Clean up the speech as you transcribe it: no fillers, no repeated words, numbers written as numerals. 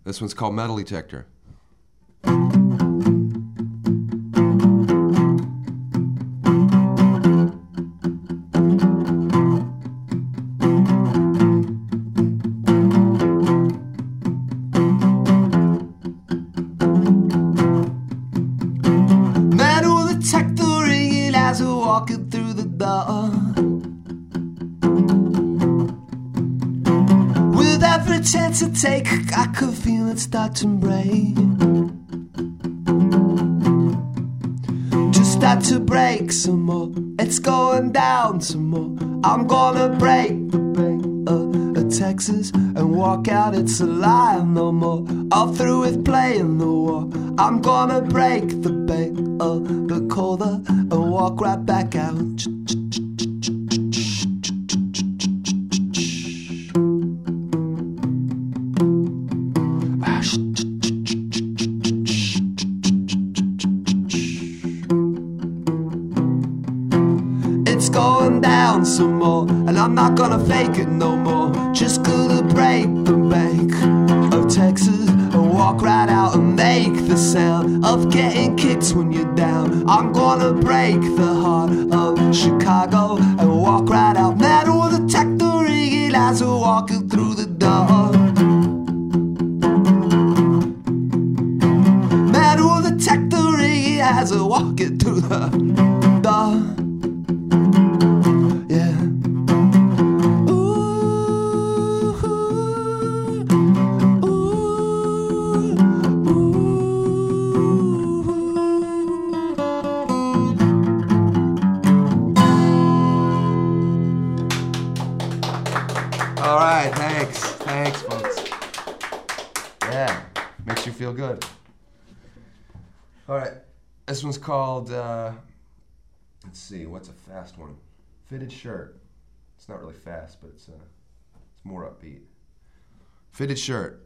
This one's called Metal Detector. Metal detector ringing as we're walking through the door. With every chance I take, I could feel it start to break. Just start to break some more. It's going down some more. I'm gonna break the bank of Texas and walk out. It's a lie no more. All through with playing the war. I'm gonna break the bank of the Dakota and walk right back out. It's going down some more, and I'm not gonna fake it no more. Just gonna break the bank of Texas and walk right out and make the sound of getting kicked when you're down. I'm gonna break the heart of Chicago and walk right out. Metal detector ringing as we're walking through the door. Metal detector ringing as we're walking through the door. All right, thanks. Thanks, folks. Yeah, makes you feel good. All right, this one's called, let's see, what's a fast one? Fitted Shirt. It's not really fast, but it's more upbeat. Fitted Shirt.